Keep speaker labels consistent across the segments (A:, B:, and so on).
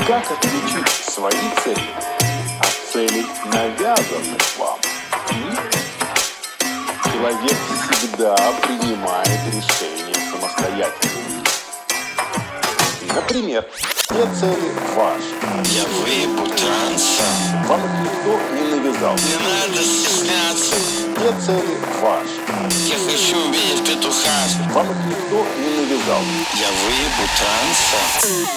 A: Как отличить свои цели от целей, навязанных вам? Человек всегда принимает решения самостоятельно. Например, все цели ваши.
B: Я выебу транса.
A: Вам их никто не навязал.
B: Не надо стесняться.
A: Все цели ваши.
B: Я хочу увидеть петуха.
A: Вам их никто не навязал.
B: Я выебу транса.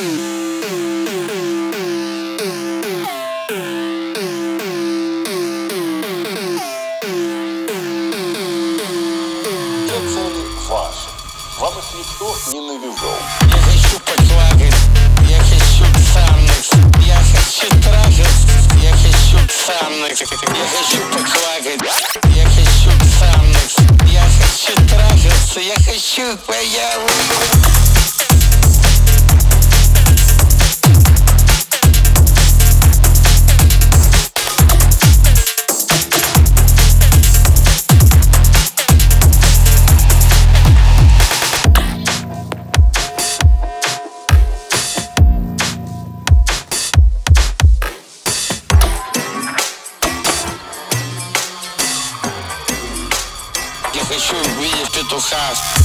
A: Ваши. Вам их никто не навязал.
B: Я хочу поклакать, я хочу цанность, я хочу трахать, я хочу цанность, я хочу поклакать, я хочу цанность, я хочу трахаться, я хочу появиться. Я хочу увидеть петуха.